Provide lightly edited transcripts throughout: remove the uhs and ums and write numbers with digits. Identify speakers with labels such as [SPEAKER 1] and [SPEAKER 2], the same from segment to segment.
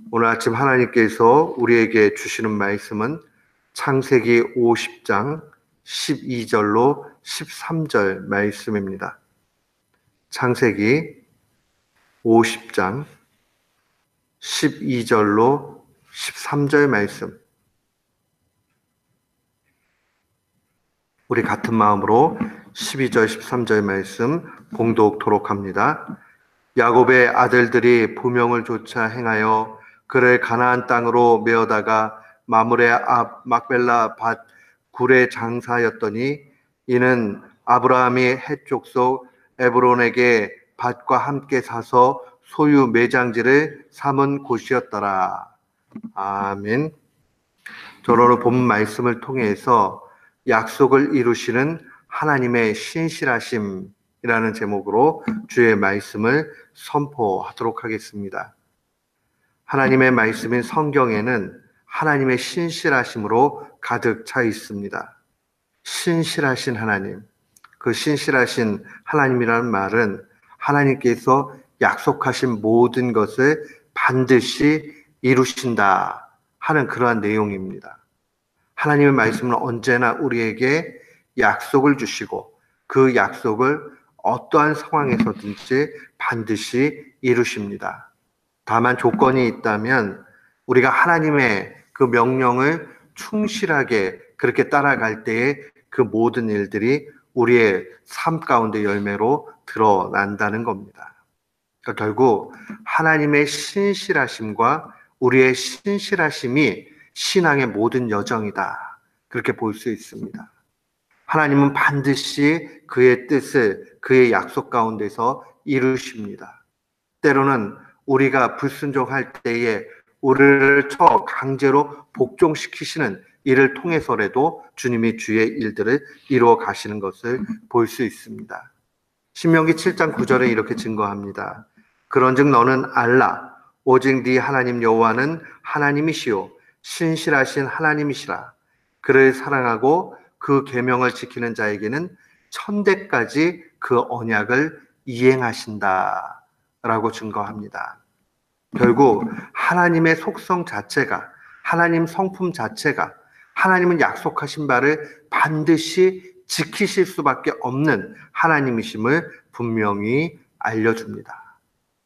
[SPEAKER 1] 오늘 아침 하나님께서 우리에게 주시는 말씀은 창세기 50장 12절로 13절 말씀입니다. 창세기 50장 12절로 13절 말씀. 우리 같은 마음으로 12절 13절 말씀 봉독토록 합니다. 야곱의 아들들이 부명을 조차 행하여 그를 가나안 땅으로 메어다가 마므레 앞 막벨라 밭 굴에 장사하였더니 이는 아브라함이 헷 족속 에브론에게 밭과 함께 사서 소유 매장지를 삼은 곳이었더라. 아멘. 저는 오늘 본 말씀을 통해서 약속을 이루시는 하나님의 신실하심이라는 제목으로 주의 말씀을 선포하도록 하겠습니다. 하나님의 말씀인 성경에는 하나님의 신실하심으로 가득 차 있습니다. 신실하신 하나님, 그 신실하신 하나님이라는 말은 하나님께서 약속하신 모든 것을 반드시 이루신다 하는 그러한 내용입니다. 하나님의 말씀은 언제나 우리에게 약속을 주시고 그 약속을 어떠한 상황에서든지 반드시 이루십니다. 다만 조건이 있다면 우리가 하나님의 그 명령을 충실하게 그렇게 따라갈 때에 그 모든 일들이 우리의 삶 가운데 열매로 드러난다는 겁니다. 그러니까 결국 하나님의 신실하심과 우리의 신실하심이 신앙의 모든 여정이다. 그렇게 볼 수 있습니다. 하나님은 반드시 그의 뜻을 그의 약속 가운데서 이루십니다. 때로는 우리가 불순종할 때에 우리를 강제로 복종시키시는 이를 통해서라도 주님이 주의 일들을 이루어 가시는 것을 볼 수 있습니다. 신명기 7장 9절에 이렇게 증거합니다. 그런즉 너는 알라 오직 네 하나님 여호와는 하나님이시요 신실하신 하나님이시라. 그를 사랑하고 그 계명을 지키는 자에게는 천대까지 그 언약을 이행하신다 라고 증거합니다. 결국 하나님의 속성 자체가, 하나님 성품 자체가 하나님은 약속하신 바를 반드시 지키실 수밖에 없는 하나님이심을 분명히 알려줍니다.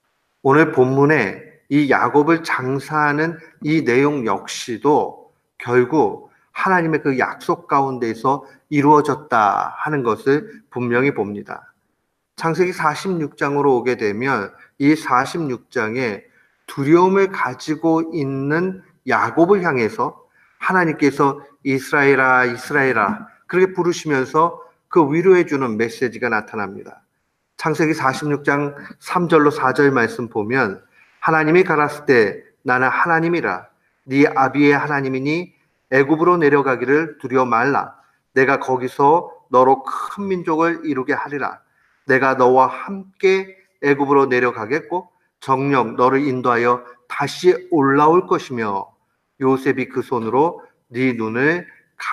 [SPEAKER 1] 오늘 본문에 이 야곱을 장사하는 이 내용 역시도 결국 하나님의 그 약속 가운데서 이루어졌다 하는 것을 분명히 봅니다. 창세기 46장으로 오게 되면 이 46장에 두려움을 가지고 있는 야곱을 향해서 하나님께서 이스라엘아 이스라엘아 그렇게 부르시면서 그 위로해 주는 메시지가 나타납니다. 창세기 46장 3절로 4절 말씀 보면 하나님이 가라스 때 나는 하나님이라 네 아비의 하나님이니 애굽으로 내려가기를 두려워 말라. 내가 거기서 너로 큰 민족을 이루게 하리라. 내가 너와 함께 애굽으로 내려가겠고 정녕 너를 인도하여 다시 올라올 것이며 요셉이 그 손으로 네 눈을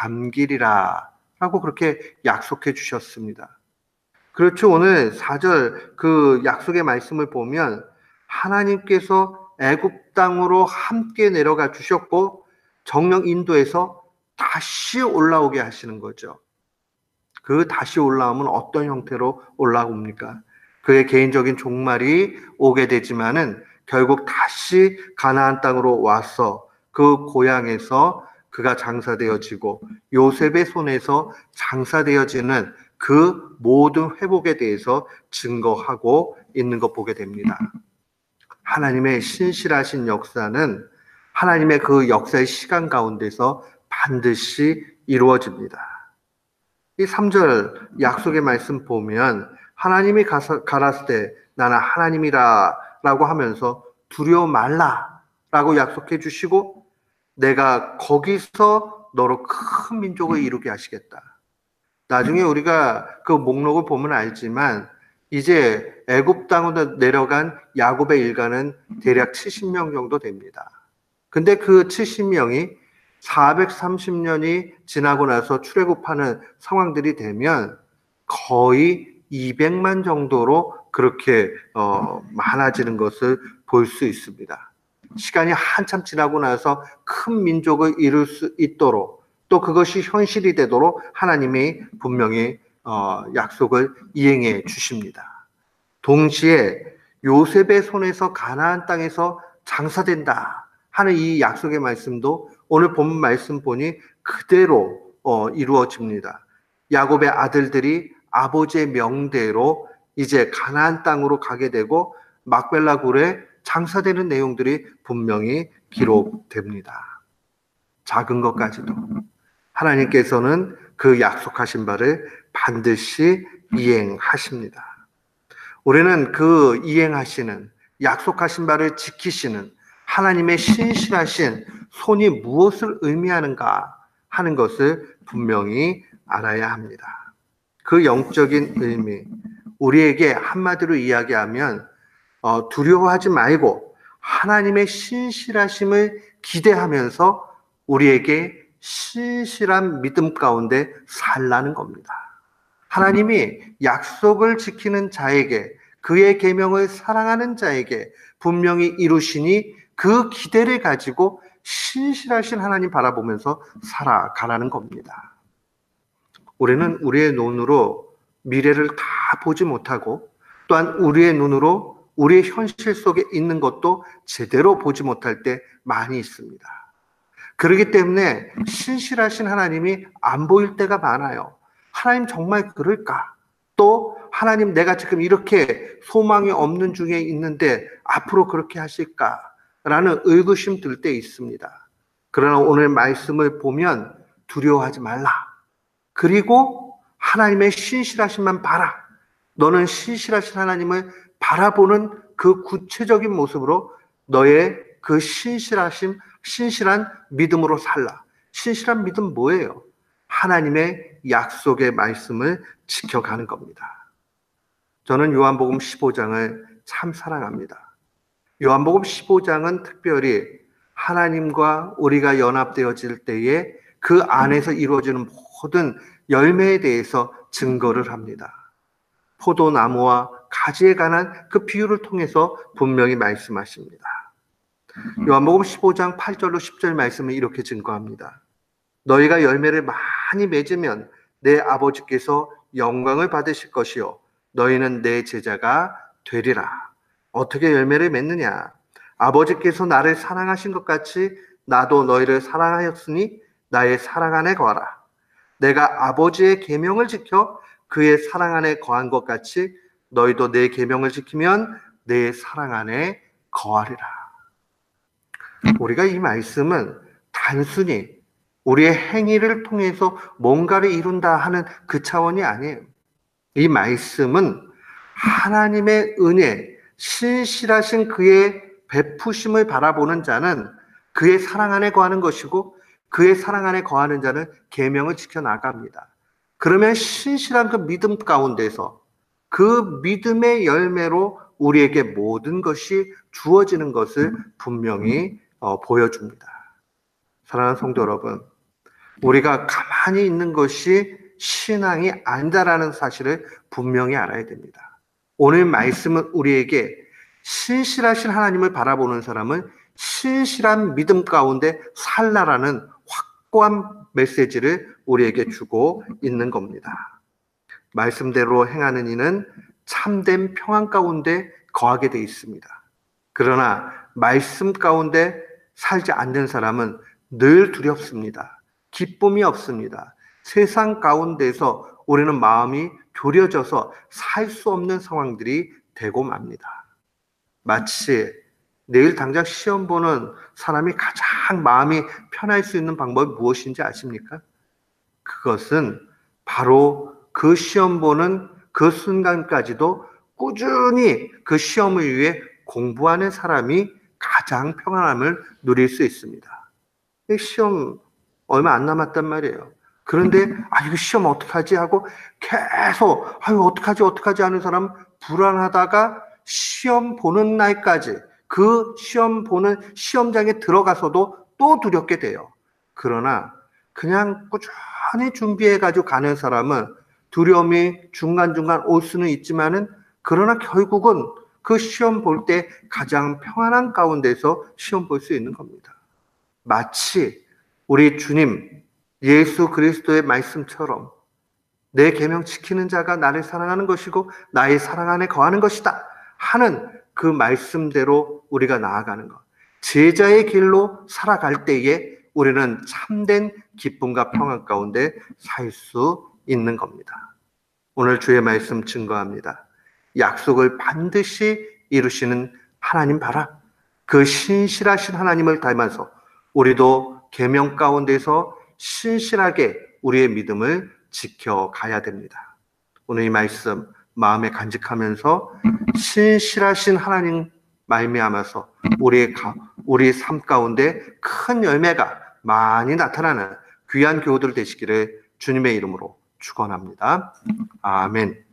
[SPEAKER 1] 감기리라 라고 그렇게 약속해 주셨습니다. 그렇죠. 오늘 4절 그 약속의 말씀을 보면 하나님께서 애굽 땅으로 함께 내려가 주셨고 정녕 인도해서 다시 올라오게 하시는 거죠. 그 다시 올라오면 어떤 형태로 올라옵니까? 그의 개인적인 종말이 오게 되지만은 결국 다시 가나안 땅으로 와서 그 고향에서 그가 장사되어지고 요셉의 손에서 장사되어지는 그 모든 회복에 대해서 증거하고 있는 것 보게 됩니다. 하나님의 신실하신 역사는 하나님의 그 역사의 시간 가운데서 반드시 이루어집니다. 이 3절 약속의 말씀 보면 하나님이 가라스 때 나는 하나님이라 라고 하면서 두려워 말라 라고 약속해 주시고 내가 거기서 너로 큰 민족을 이루게 하시겠다. 나중에 우리가 그 목록을 보면 알지만 이제 애굽 땅으로 내려간 야곱의 일가는 대략 70명 정도 됩니다. 근데 그 70명이 430년이 지나고 나서 출애굽하는 상황들이 되면 거의 200만 정도로 그렇게 많아지는 것을 볼 수 있습니다. 시간이 한참 지나고 나서 큰 민족을 이룰 수 있도록, 또 그것이 현실이 되도록 하나님이 분명히 약속을 이행해 주십니다. 동시에 요셉의 손에서 가나안 땅에서 장사된다 하는 이 약속의 말씀도 오늘 본 말씀 보니 그대로 이루어집니다. 야곱의 아들들이 아버지의 명대로 이제 가나안 땅으로 가게 되고 막벨라 굴에 장사되는 내용들이 분명히 기록됩니다. 작은 것까지도 하나님께서는 그 약속하신 바를 반드시 이행하십니다. 우리는 그 이행하시는, 약속하신 바를 지키시는 하나님의 신실하신 손이 무엇을 의미하는가 하는 것을 분명히 알아야 합니다. 그 영적인 의미, 우리에게 한마디로 이야기하면 두려워하지 말고 하나님의 신실하심을 기대하면서 우리에게 신실한 믿음 가운데 살라는 겁니다. 하나님이 약속을 지키는 자에게, 그의 계명을 사랑하는 자에게 분명히 이루시니 그 기대를 가지고 신실하신 하나님 바라보면서 살아가라는 겁니다. 우리는 우리의 눈으로 미래를 다 보지 못하고, 또한 우리의 눈으로 우리의 현실 속에 있는 것도 제대로 보지 못할 때 많이 있습니다. 그렇기 때문에 신실하신 하나님이 안 보일 때가 많아요. 하나님 정말 그럴까? 또 하나님 내가 지금 이렇게 소망이 없는 중에 있는데 앞으로 그렇게 하실까? 라는 의구심 들 때 있습니다. 그러나 오늘 말씀을 보면 두려워하지 말라. 그리고 하나님의 신실하심만 봐라. 너는 신실하신 하나님을 바라보는 그 구체적인 모습으로 너의 그 신실한 믿음으로 살라. 신실한 믿음 뭐예요? 하나님의 약속의 말씀을 지켜가는 겁니다. 저는 요한복음 15장을 참 사랑합니다. 요한복음 15장은 특별히 하나님과 우리가 연합되어질 때에 그 안에서 이루어지는 모든 열매에 대해서 증거를 합니다. 포도나무와 가지에 관한 그 비유를 통해서 분명히 말씀하십니다. 요한복음 15장 8절로 10절 말씀을 이렇게 증거합니다. 너희가 열매를 많이 맺으면 내 아버지께서 영광을 받으실 것이요 너희는 내 제자가 되리라. 어떻게 열매를 맺느냐? 아버지께서 나를 사랑하신 것 같이 나도 너희를 사랑하였으니 나의 사랑 안에 거하라. 내가 아버지의 계명을 지켜 그의 사랑 안에 거한 것 같이 너희도 내 계명을 지키면 내 사랑 안에 거하리라. 우리가 이 말씀은 단순히 우리의 행위를 통해서 뭔가를 이룬다 하는 그 차원이 아니에요. 이 말씀은 하나님의 은혜, 신실하신 그의 베푸심을 바라보는 자는 그의 사랑 안에 거하는 것이고, 그의 사랑 안에 거하는 자는 계명을 지켜나갑니다. 그러면 신실한 그 믿음 가운데서 그 믿음의 열매로 우리에게 모든 것이 주어지는 것을 분명히 보여줍니다. 사랑하는 성도 여러분, 우리가 가만히 있는 것이 신앙이 아니다라는 사실을 분명히 알아야 됩니다. 오늘 말씀은 우리에게 신실하신 하나님을 바라보는 사람은 신실한 믿음 가운데 살라라는 확고한 메시지를 우리에게 주고 있는 겁니다. 말씀대로 행하는 이는 참된 평안 가운데 거하게 되어 있습니다. 그러나 말씀 가운데 살지 않는 사람은 늘 두렵습니다. 기쁨이 없습니다. 세상 가운데서 우리는 마음이 졸여져서 살 수 없는 상황들이 되고 맙니다. 마치 내일 당장 시험 보는 사람이 가장 마음이 편할 수 있는 방법이 무엇인지 아십니까? 그것은 바로 그 시험 보는 그 순간까지도 꾸준히 그 시험을 위해 공부하는 사람이 가장 평안함을 누릴 수 있습니다. 시험 얼마 안 남았단 말이에요. 그런데 이거 시험 어떡하지 하고 계속 어떡하지 하는 사람 불안하다가 시험 보는 날까지 그 시험 보는 시험장에 들어가서도 또 두렵게 돼요. 그러나 그냥 꾸준히 준비해가지고 가는 사람은 두려움이 중간중간 올 수는 있지만은 그러나 결국은 그 시험 볼 때 가장 평안한 가운데서 시험 볼 수 있는 겁니다. 마치 우리 주님 예수 그리스도의 말씀처럼 내 계명 지키는 자가 나를 사랑하는 것이고 나의 사랑 안에 거하는 것이다 하는 그 말씀대로 우리가 나아가는 것. 제자의 길로 살아갈 때에 우리는 참된 기쁨과 평안 가운데 살 수 있는 겁니다. 오늘 주의 말씀 증거합니다. 약속을 반드시 이루시는 하나님 봐라. 그 신실하신 하나님을 닮아서 우리도 계명 가운데서 신실하게 우리의 믿음을 지켜가야 됩니다. 오늘 이 말씀 마음에 간직하면서 신실하신 하나님 말미암아서 우리 삶 가운데 큰 열매가 많이 나타나는 귀한 교우들 되시기를 주님의 이름으로 축원합니다. 아멘.